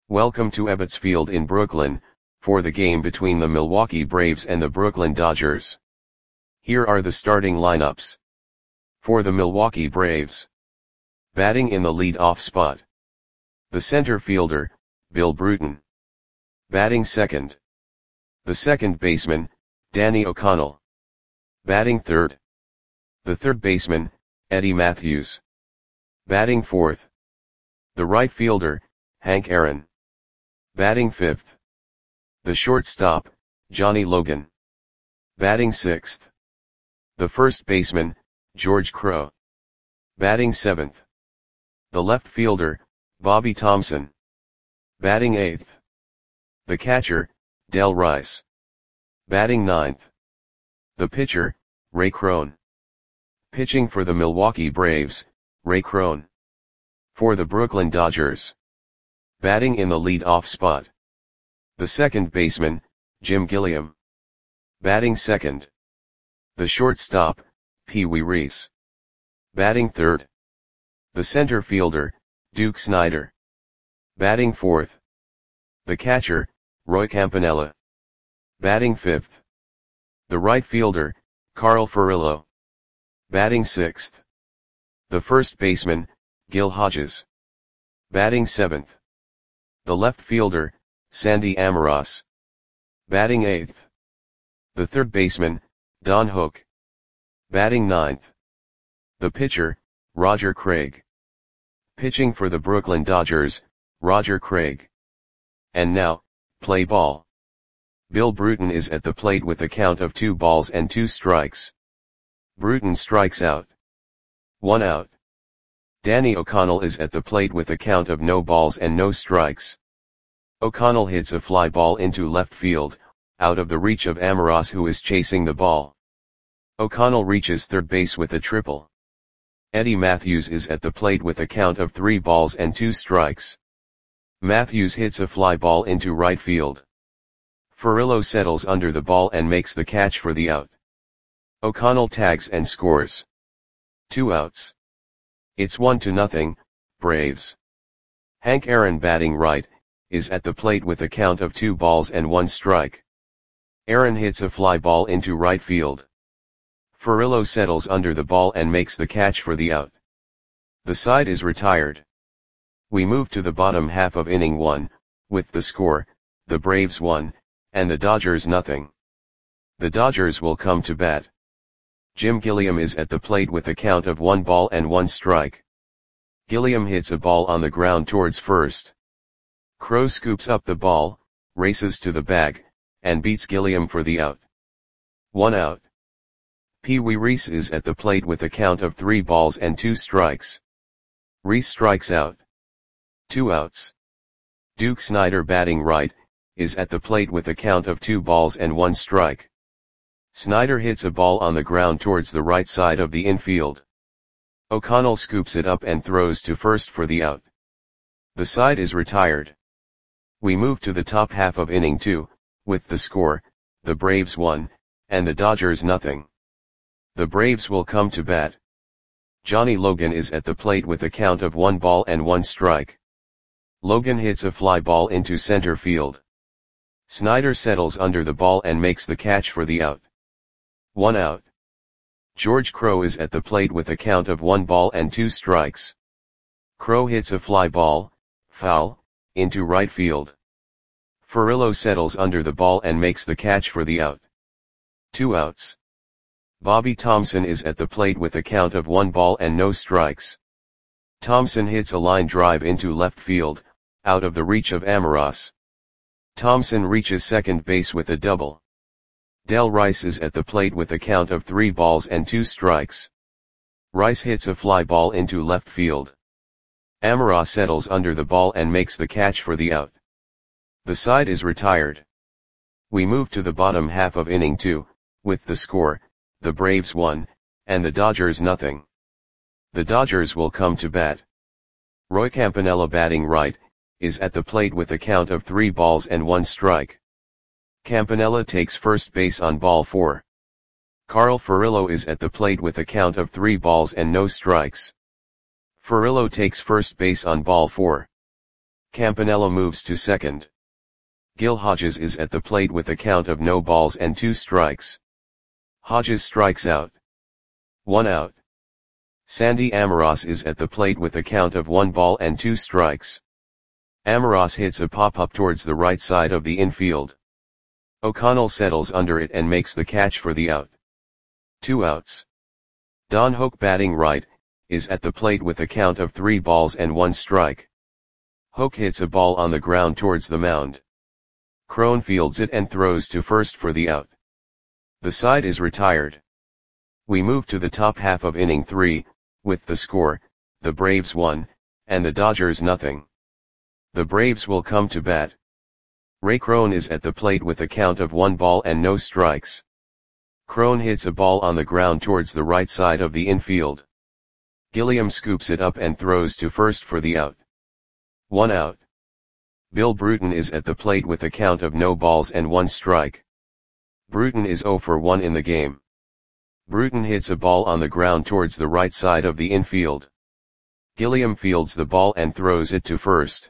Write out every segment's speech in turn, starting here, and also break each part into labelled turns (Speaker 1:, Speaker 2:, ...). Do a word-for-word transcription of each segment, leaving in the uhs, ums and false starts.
Speaker 1: Welcome to Ebbets Field in Brooklyn, for the game between the Milwaukee Braves and the Brooklyn Dodgers. Here are the starting lineups. For the Milwaukee Braves. Batting in the lead-off spot. The center fielder, Bill Bruton. Batting second. The second baseman, Danny O'Connell. Batting third. The third baseman, Eddie Mathews. Batting fourth. The right fielder, Hank Aaron. Batting fifth. The shortstop, Johnny Logan. Batting sixth. The first baseman, George Crowe. Batting seventh. The left fielder, Bobby Thomson. Batting eighth. The catcher, Del Rice. Batting ninth. The pitcher, Ray Crone. Pitching for the Milwaukee Braves, Ray Crone. For the Brooklyn Dodgers. Batting in the lead-off spot. The second baseman, Jim Gilliam. Batting second. The shortstop, Pee Wee Reese. Batting third. The center fielder, Duke Snider. Batting fourth. The catcher, Roy Campanella. Batting fifth. The right fielder, Carl Furillo. Batting sixth. The first baseman, Gil Hodges. Batting seventh. The left fielder, Sandy Amoros. Batting eighth. The third baseman, Don Hook. Batting ninth. The pitcher, Roger Craig. Pitching for the Brooklyn Dodgers, Roger Craig. And now, play ball. Bill Bruton is at the plate with a count of two balls and two strikes. Bruton strikes out. One out. Danny O'Connell is at the plate with a count of no balls and no strikes. O'Connell hits a fly ball into left field, out of the reach of Amoros, who is chasing the ball. O'Connell reaches third base with a triple. Eddie Mathews is at the plate with a count of three balls and two strikes. Mathews hits a fly ball into right field. Furillo settles under the ball and makes the catch for the out. O'Connell tags and scores. Two outs. It's one to nothing, Braves. Hank Aaron, batting right, is at the plate with a count of two balls and one strike. Aaron hits a fly ball into right field. Furillo settles under the ball and makes the catch for the out. The side is retired. We move to the bottom half of inning one, with the score, the Braves one, and the Dodgers nothing. The Dodgers will come to bat. Jim Gilliam is at the plate with a count of one ball and one strike. Gilliam hits a ball on the ground towards first. Crowe scoops up the ball, races to the bag, and beats Gilliam for the out. One out. Pee Wee Reese is at the plate with a count of three balls and two strikes. Reese strikes out. Two outs. Duke Snider, batting right, is at the plate with a count of two balls and one strike. Snider hits a ball on the ground towards the right side of the infield. O'Connell scoops it up and throws to first for the out. The side is retired. We move to the top half of inning two, with the score, the Braves one, and the Dodgers nothing. The Braves will come to bat. Johnny Logan is at the plate with a count of one ball and one strike. Logan hits a fly ball into center field. Snider settles under the ball and makes the catch for the out. One out. George Crowe is at the plate with a count of one ball and two strikes. Crowe hits a fly ball, foul, into right field. Furillo settles under the ball and makes the catch for the out. Two outs. Bobby Thomson is at the plate with a count of one ball and no strikes. Thomson hits a line drive into left field, out of the reach of Amoros. Thomson reaches second base with a double. Del Rice is at the plate with a count of three balls and two strikes. Rice hits a fly ball into left field. Amoros settles under the ball and makes the catch for the out. The side is retired. We move to the bottom half of inning two, with the score, the Braves one, and the Dodgers nothing. The Dodgers will come to bat. Roy Campanella, batting right, is at the plate with a count of three balls and one strike. Campanella takes first base on ball four. Carl Furillo is at the plate with a count of three balls and no strikes. Furillo takes first base on ball four. Campanella moves to second. Gil Hodges is at the plate with a count of no balls and two strikes. Hodges strikes out. One out. Sandy Amoros is at the plate with a count of one ball and two strikes. Amoros hits a pop-up towards the right side of the infield. O'Connell settles under it and makes the catch for the out. Two outs. Don Hoke, batting right, is at the plate with a count of three balls and one strike. Hoke hits a ball on the ground towards the mound. Crone fields it and throws to first for the out. The side is retired. We move to the top half of inning three, with the score, the Braves one, and the Dodgers nothing. The Braves will come to bat. Ray Crone is at the plate with a count of one ball and no strikes. Crone hits a ball on the ground towards the right side of the infield. Gilliam scoops it up and throws to first for the out. One out. Bill Bruton is at the plate with a count of no balls and one strike. Bruton is oh for one in the game. Bruton hits a ball on the ground towards the right side of the infield. Gilliam fields the ball and throws it to first.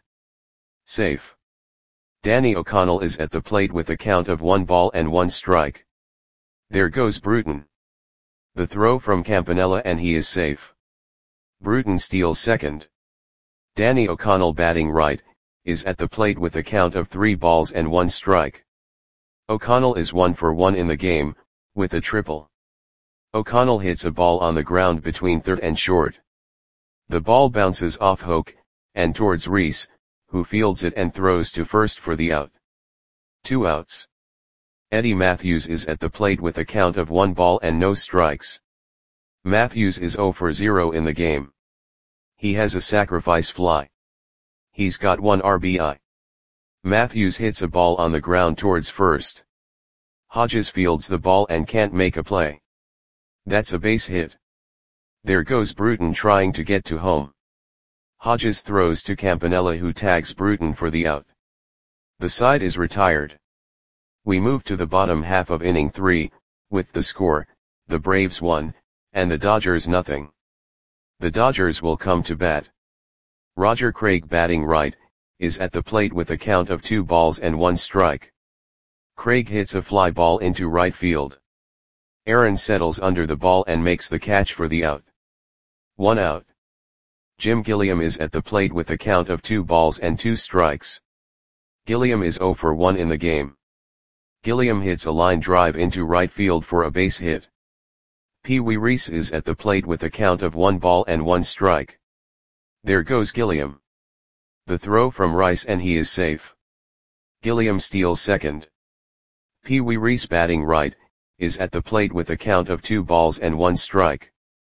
Speaker 1: Safe. Danny O'Connell is at the plate with a count of one ball and one strike. There goes Bruton. The throw from Campanella and he is safe. Bruton steals second. Danny O'Connell, batting right, is at the plate with a count of three balls and one strike. O'Connell is one for one in the game, with a triple. O'Connell hits a ball on the ground between third and short. The ball bounces off Hoke, and towards Reese, who fields it and throws to first for the out. Two outs. Eddie Matthews is at the plate with a count of one ball and no strikes. Matthews is oh for zero in the game. He has a sacrifice fly. He's got one R B I. Matthews hits a ball on the ground towards first. Hodges fields the ball and can't make a play. That's a base hit. There goes Bruton trying to get to home. Hodges throws to Campanella, who tags Bruton for the out. The side is retired. We move to the bottom half of inning three, with the score, the Braves one, and the Dodgers nothing. The Dodgers will come to bat. Roger Craig, batting right, is at the plate with a count of two balls and one strike. Craig hits a fly ball into right field. Aaron settles under the ball and makes the catch for the out. One out. Jim Gilliam is at the plate with a count of two balls and two strikes. Gilliam is oh for one in the game. Gilliam hits a line drive into right field for a base hit. Pee Wee Reese is at the plate with a count of one ball and one strike. There goes Gilliam. The throw from Rice and he is safe. Gilliam steals second. Pee Wee Reese, batting right, is at the plate with a count of two balls and one strike.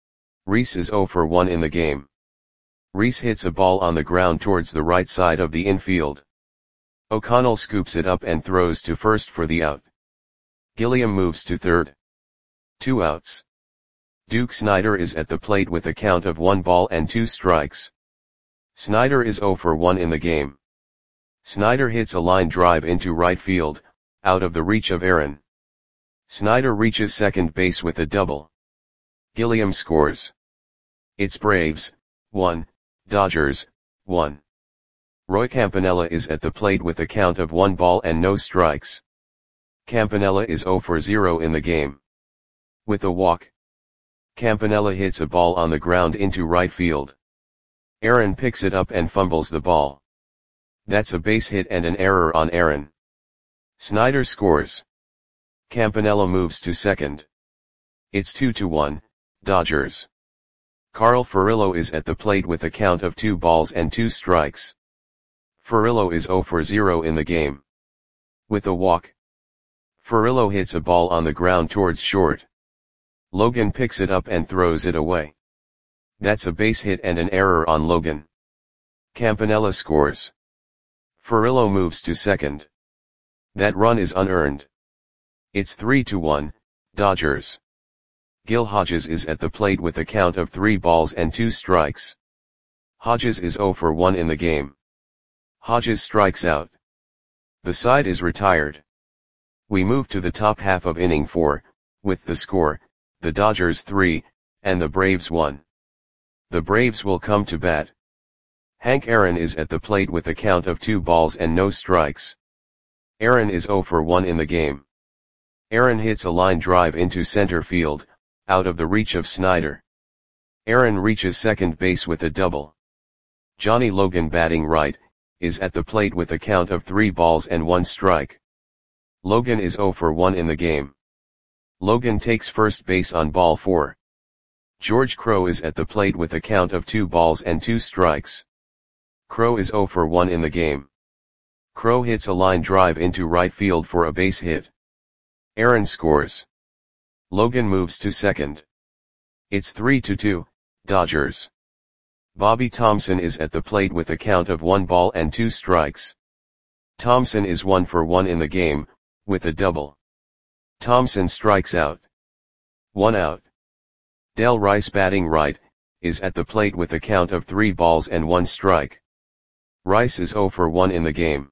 Speaker 1: Reese is oh for one in the game. Reese hits a ball on the ground towards the right side of the infield. O'Connell scoops it up and throws to first for the out. Gilliam moves to third. Two outs. Duke Snider is at the plate with a count of one ball and two strikes. Snider is oh for one in the game. Snider hits a line drive into right field, out of the reach of Aaron. Snider reaches second base with a double. Gilliam scores. It's Braves, one, Dodgers, one. Roy Campanella is at the plate with a count of one ball and no strikes. Campanella is oh for zero in the game. With a walk. Campanella hits a ball on the ground into right field. Aaron picks it up and fumbles the ball. That's a base hit and an error on Aaron. Snider scores. Campanella moves to second. It's two to one, Dodgers. Carl Furillo is at the plate with a count of two balls and two strikes. Furillo is oh for zero in the game. With a walk. Furillo hits a ball on the ground towards short. Logan picks it up and throws it away. That's a base hit and an error on Logan. Campanella scores. Furillo moves to second. That run is unearned. It's three to one, Dodgers. Gil Hodges is at the plate with a count of three balls and two strikes. Hodges is oh for one in the game. Hodges strikes out. The side is retired. We move to the top half of inning four, with the score, the Dodgers three, and the Braves one. The Braves will come to bat. Hank Aaron is at the plate with a count of two balls and no strikes. Aaron is zero for one in the game. Aaron hits a line drive into center field, out of the reach of Snyder. Aaron reaches second base with a double. Johnny Logan, batting right, is at the plate with a count of three balls and one strike. Logan is zero for one in the game. Logan takes first base on ball four. George Crowe is at the plate with a count of two balls and two strikes. Crowe is zero for one in the game. Crowe hits a line drive into right field for a base hit. Aaron scores. Logan moves to second. It's three to two, Dodgers. Bobby Thomson is at the plate with a count of one ball and two strikes. Thomson is one for one in the game, with a double. Thomson strikes out. One out. Del Rice, batting right, is at the plate with a count of three balls and one strike. Rice is zero for one in the game.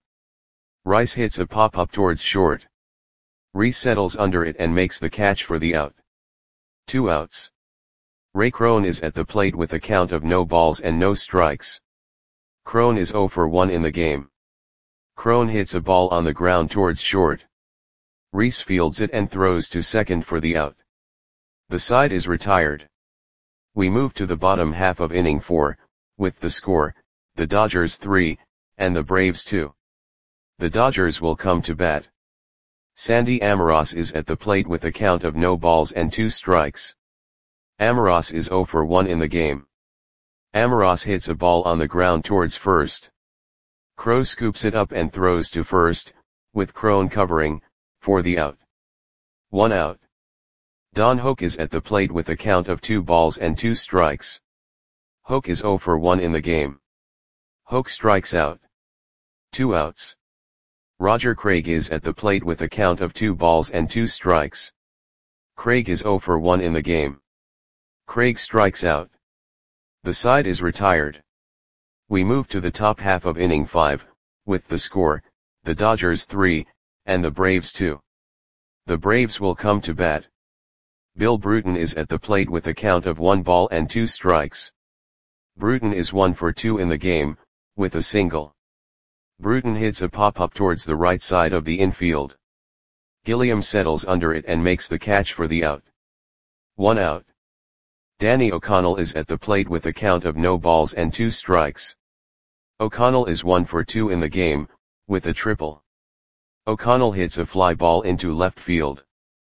Speaker 1: Rice hits a pop-up towards short. Reese settles under it and makes the catch for the out. Two outs. Ray Crone is at the plate with a count of no balls and no strikes. Crone is zero for one in the game. Crone hits a ball on the ground towards short. Reese fields it and throws to second for the out. The side is retired. We move to the bottom half of inning four, with the score, the Dodgers three, and the Braves two. The Dodgers will come to bat. Sandy Amoros is at the plate with a count of no balls and two strikes. Amoros is zero for one in the game. Amoros hits a ball on the ground towards first. Crowe scoops it up and throws to first, with Crone covering, for the out. One out. Don Hoak is at the plate with a count of two balls and two strikes. Hoak is zero for one in the game. Hoak strikes out. Two outs. Roger Craig is at the plate with a count of two balls and two strikes. Craig is zero for one in the game. Craig strikes out. The side is retired. We move to the top half of inning five, with the score, the Dodgers three, and the Braves two. The Braves will come to bat. Bill Bruton is at the plate with a count of one ball and two strikes. Bruton is one for two in the game, with a single. Bruton hits a pop-up towards the right side of the infield. Gilliam settles under it and makes the catch for the out. One out. Danny O'Connell is at the plate with a count of no balls and two strikes. O'Connell is one for two in the game, with a triple. O'Connell hits a fly ball into left field.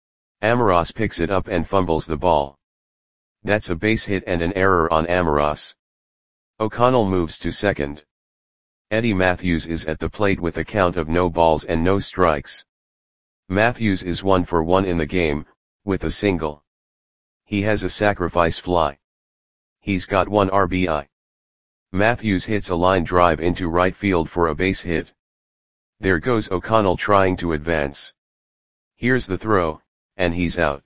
Speaker 1: Amoros picks it up and fumbles the ball. That's a base hit and an error on Amoros. O'Connell moves to second. Eddie Matthews is at the plate with a count of no balls and no strikes. Matthews is one for one in the game, with a single. He has a sacrifice fly. He's got one R B I. Matthews hits a line drive into right field for a base hit. There goes O'Connell trying to advance. Here's the throw, and he's out.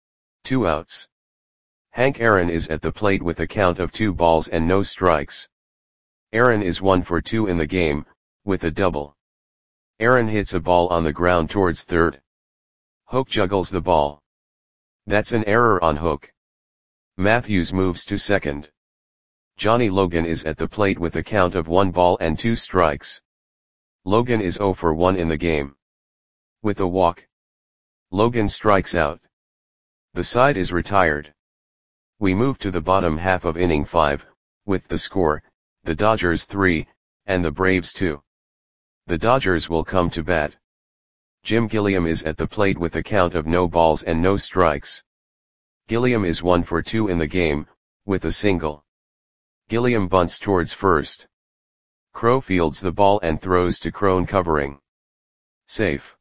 Speaker 1: Two outs. Hank Aaron is at the plate with a count of two balls and no strikes. Aaron is one for two in the game, with a double. Aaron hits a ball on the ground towards third. Hoak juggles the ball. That's an error on Hoak. Matthews moves to second. Johnny Logan is at the plate with a count of one ball and two strikes. Logan is zero for one in the game. With a walk. Logan strikes out. The side is retired. We move to the bottom half of inning five, with the score, the Dodgers three, and the Braves two. The Dodgers will come to bat. Jim Gilliam is at the plate with a count of no balls and no strikes. Gilliam is one for two in the game, with a single. Gilliam bunts towards first. Crowe fields the ball and throws to Crone covering. Safe.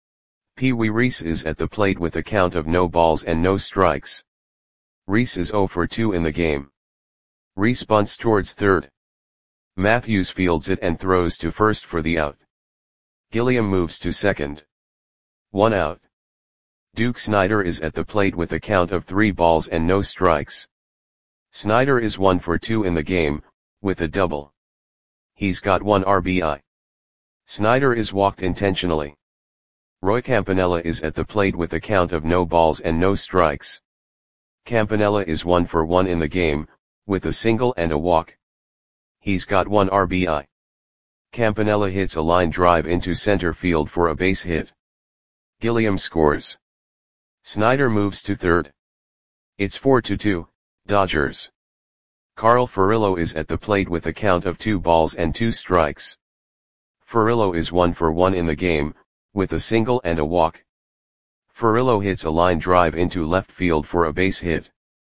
Speaker 1: Pee Wee Reese is at the plate with a count of no balls and no strikes. Reese is zero for two in the game. Reese bunts towards third. Matthews fields it and throws to first for the out. Gilliam moves to second. One out. Duke Snider is at the plate with a count of three balls and no strikes. Snider is one for two in the game, with a double. He's got one R B I. Snider is walked intentionally. Roy Campanella is at the plate with a count of no balls and no strikes. Campanella is one for one in the game, with a single and a walk. He's got one R B I. Campanella hits a line drive into center field for a base hit. Gilliam scores. Snyder moves to third. It's four to two, Dodgers. Carl Furillo is at the plate with a count of two balls and two strikes. Furillo is one for one in the game, with a single and a walk. Furillo hits a line drive into left field for a base hit.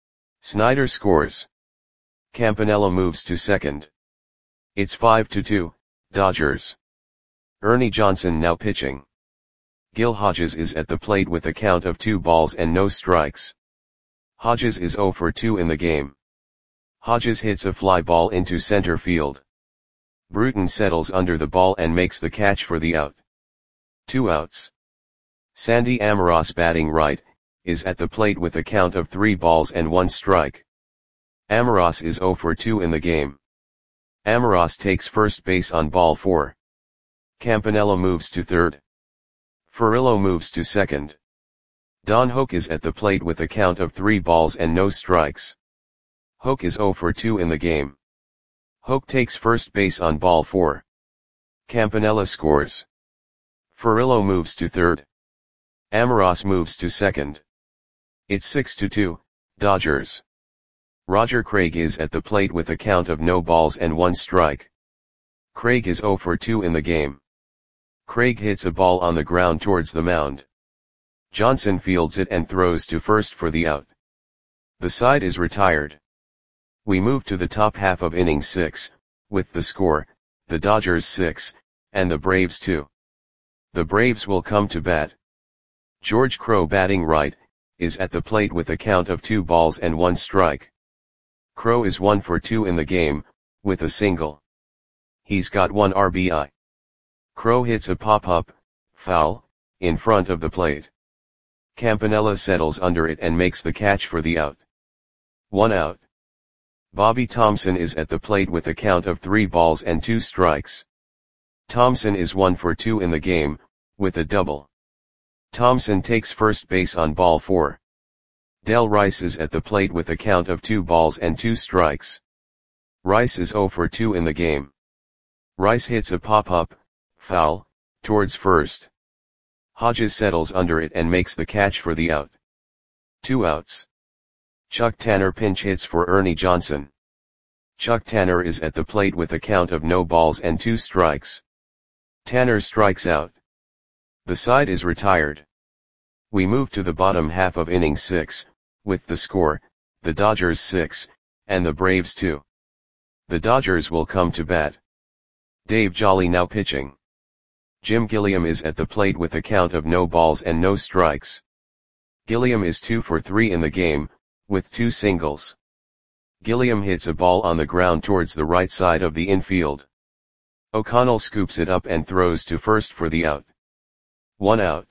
Speaker 1: Snyder scores. Campanella moves to second. It's five to two, Dodgers. Ernie Johnson now pitching. Gil Hodges is at the plate with a count of two balls and no strikes. Hodges is zero for two in the game. Hodges hits a fly ball into center field. Bruton settles under the ball and makes the catch for the out. Two outs. Sandy Amoros, batting right, is at the plate with a count of three balls and one strike. Amoros is zero for two in the game. Amoros takes first base on ball four. Campanella moves to third. Furillo moves to second. Don Hoak is at the plate with a count of three balls and no strikes. Hoak is zero for two in the game. Hoak takes first base on ball four. Campanella scores. Furillo moves to third. Amoros moves to second. It's six to two, Dodgers. Roger Craig is at the plate with a count of no balls and one strike. Craig is zero for two in the game. Craig hits a ball on the ground towards the mound. Johnson fields it and throws to first for the out. The side is retired. We move to the top half of inning six, with the score, the Dodgers six, and the Braves two. The Braves will come to bat. George Crowe, batting right, is at the plate with a count of two balls and one strike. Crowe is one for two in the game, with a single. He's got one R B I. Crowe hits a pop-up, foul, in front of the plate. Campanella settles under it and makes the catch for the out. One out. Bobby Thomson is at the plate with a count of three balls and two strikes. Thomson is one for two in the game, with a double. Thomson takes first base on ball four. Del Rice is at the plate with a count of two balls and two strikes. Rice is zero for two in the game. Rice hits a pop-up, foul, towards first. Hodges settles under it and makes the catch for the out. Two outs. Chuck Tanner pinch hits for Ernie Johnson. Chuck Tanner is at the plate with a count of no balls and two strikes. Tanner strikes out. The side is retired. We move to the bottom half of inning six, with the score, the Dodgers six, and the Braves two. The Dodgers will come to bat. Dave Jolly now pitching. Jim Gilliam is at the plate with a count of no balls and no strikes. Gilliam is two for three in the game, with two singles. Gilliam hits a ball on the ground towards the right side of the infield. O'Connell scoops it up and throws to first for the out. One out.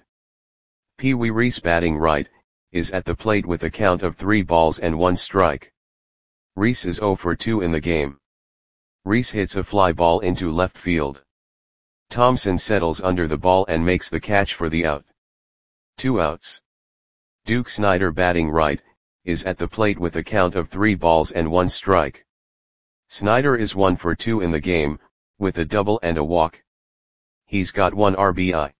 Speaker 1: Pee Wee Reese, batting right, is at the plate with a count of three balls and one strike. Reese is zero for two in the game. Reese hits a fly ball into left field. Thomson settles under the ball and makes the catch for the out. Two outs. Duke Snyder, batting right, is at the plate with a count of three balls and one strike. Snyder is one for two in the game, with a double and a walk. He's got one R B I.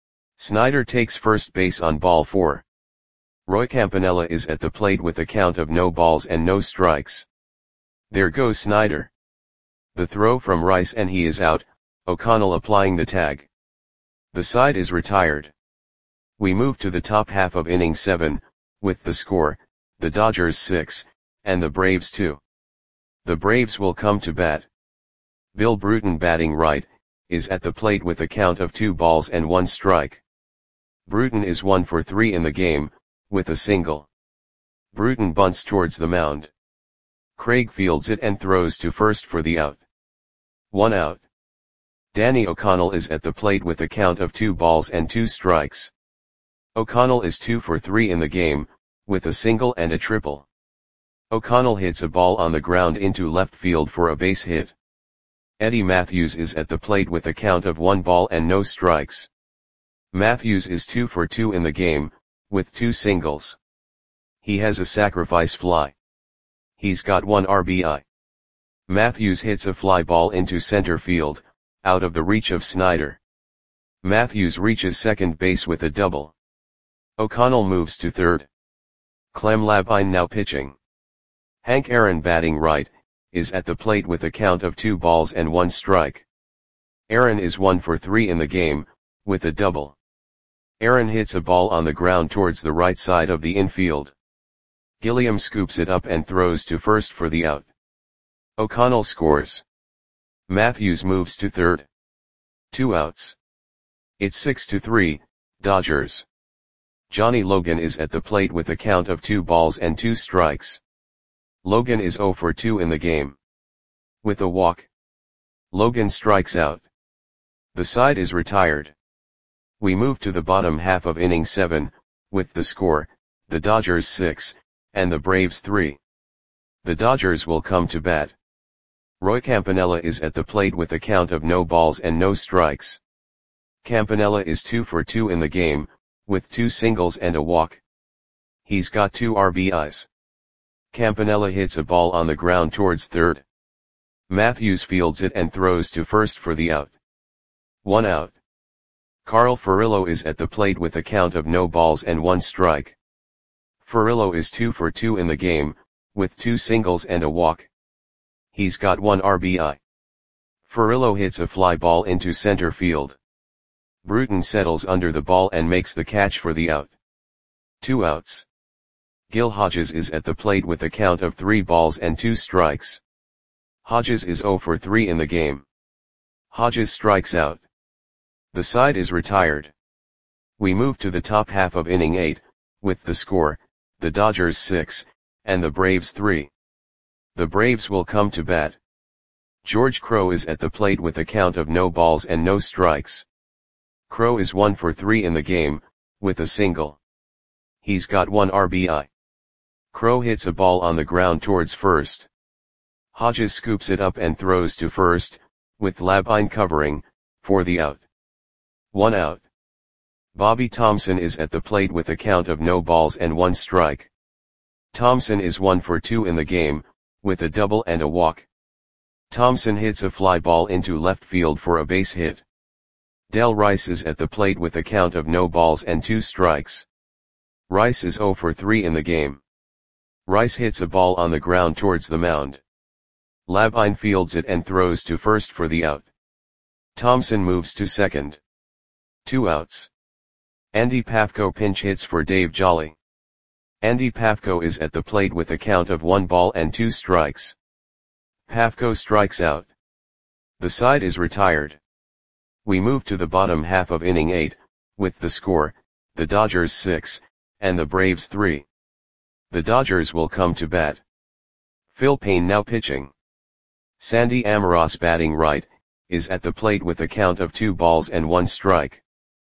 Speaker 1: Snyder takes first base on ball four. Roy Campanella is at the plate with a count of no balls and no strikes. There goes Snyder. The throw from Rice and he is out, O'Connell applying the tag. The side is retired. We move to the top half of inning seven, with the score, the Dodgers six, and the Braves two. The Braves will come to bat. Bill Bruton, batting right, is at the plate with a count of two balls and one strike. Bruton is one for three in the game, with a single. Bruton bunts towards the mound. Craig fields it and throws to first for the out. One out. Danny O'Connell is at the plate with a count of two balls and two strikes. O'Connell is two for three in the game, with a single and a triple. O'Connell hits a ball on the ground into left field for a base hit. Eddie Matthews is at the plate with a count of one ball and no strikes. Matthews is two for two in the game, with two singles. He has a sacrifice fly. He's got one R B I. Matthews hits a fly ball into center field, out of the reach of Snyder. Matthews reaches second base with a double. O'Connell moves to third. Clem Labine now pitching. Hank Aaron batting right, is at the plate with a count of two balls and one strike. Aaron is one for three in the game, with a double. Aaron hits a ball on the ground towards the right side of the infield. Gilliam scoops it up and throws to first for the out. O'Connell scores. Matthews moves to third. Two outs. It's six to three, Dodgers. Johnny Logan is at the plate with a count of two balls and two strikes. Logan is zero for two in the game. With a walk, Logan strikes out. The side is retired. We move to the bottom half of inning seven, with the score, the Dodgers six, and the Braves three. The Dodgers will come to bat. Roy Campanella is at the plate with a count of no balls and no strikes. Campanella is two for two in the game, with two singles and a walk. He's got two R B Is. Campanella hits a ball on the ground towards third. Matthews fields it and throws to first for the out. One out. Carl Furillo is at the plate with a count of no balls and one strike. Furillo is two for two in the game, with two singles and a walk. He's got one R B I. Furillo hits a fly ball into center field. Bruton settles under the ball and makes the catch for the out. Two outs. Gil Hodges is at the plate with a count of three balls and two strikes. Hodges is zero for three in the game. Hodges strikes out. The side is retired. We move to the top half of inning eight, with the score, the Dodgers six, and the Braves three. The Braves will come to bat. George Crowe is at the plate with a count of no balls and no strikes. Crowe is one for three in the game, with a single. He's got one R B I. Crowe hits a ball on the ground towards first. Hodges scoops it up and throws to first, with Labine covering, for the out. One out. Bobby Thomson is at the plate with a count of no balls and one strike. Thomson is one for two in the game, with a double and a walk. Thomson hits a fly ball into left field for a base hit. Del Rice is at the plate with a count of no balls and two strikes. Rice is zero for three in the game. Rice hits a ball on the ground towards the mound. Labine fields it and throws to first for the out. Thomson moves to second. Two outs. Andy Pafko pinch hits for Dave Jolly. Andy Pafko is at the plate with a count of one ball and two strikes. Pafko strikes out. The side is retired. We move to the bottom half of inning eight, with the score, the Dodgers six, and the Braves three. The Dodgers will come to bat. Phil Payne now pitching. Sandy Amoros batting right, is at the plate with a count of two balls and one strike.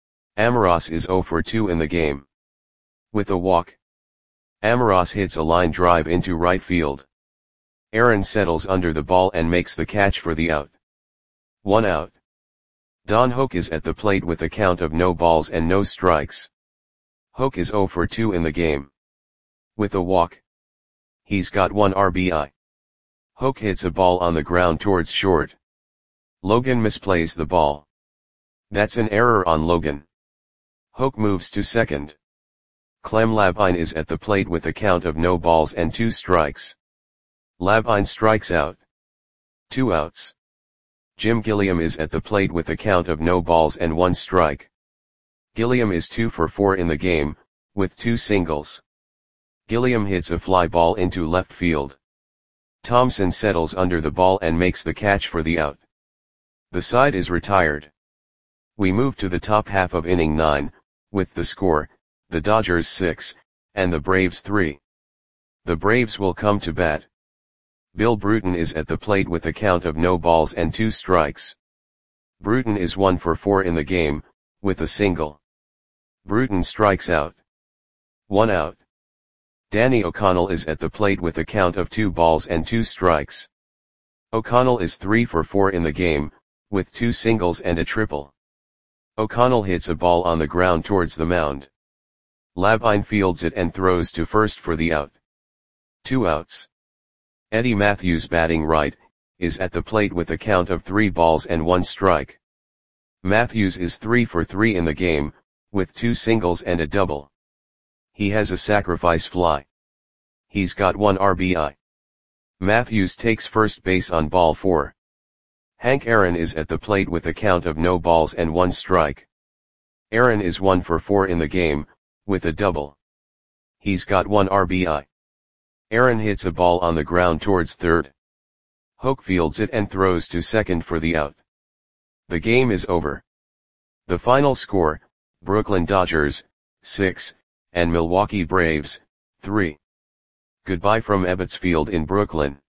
Speaker 1: Amoros is zero for two in the game. With a walk, Amoros hits a line drive into right field. Aaron settles under the ball and makes the catch for the out. One out. Don Hoke is at the plate with a count of no balls and no strikes. Hoke is zero for two in the game. With a walk, he's got one R B I. Hoke hits a ball on the ground towards short. Logan misplays the ball. That's an error on Logan. Hoke moves to second. Clem Labine is at the plate with a count of no balls and two strikes. Labine strikes out. Two outs. Jim Gilliam is at the plate with a count of no balls and one strike. Gilliam is two for four in the game, with two singles. Gilliam hits a fly ball into left field. Thomson settles under the ball and makes the catch for the out. The side is retired. We move to the top half of inning nine, with the score, the Dodgers six, and the Braves three. The Braves will come to bat. Bill Bruton is at the plate with a count of no balls and two strikes. Bruton is one for four in the game, with a single. Bruton strikes out. One out. Danny O'Connell is at the plate with a count of two balls and two strikes. O'Connell is three for four in the game, with two singles and a triple. O'Connell hits a ball on the ground towards the mound. Labine fields it and throws to first for the out. Two outs. Eddie Matthews batting right, is at the plate with a count of three balls and one strike. Matthews is three for three in the game, with two singles and a double. He has a sacrifice fly. He's got one R B I. Matthews takes first base on ball four. Hank Aaron is at the plate with a count of no balls and one strike. Aaron is one for four in the game, with a double. He's got one R B I. Aaron hits a ball on the ground towards third. Hoke fields it and throws to second for the out. The game is over. The final score, Brooklyn Dodgers, six, and Milwaukee Braves, three. Goodbye from Ebbets Field in Brooklyn.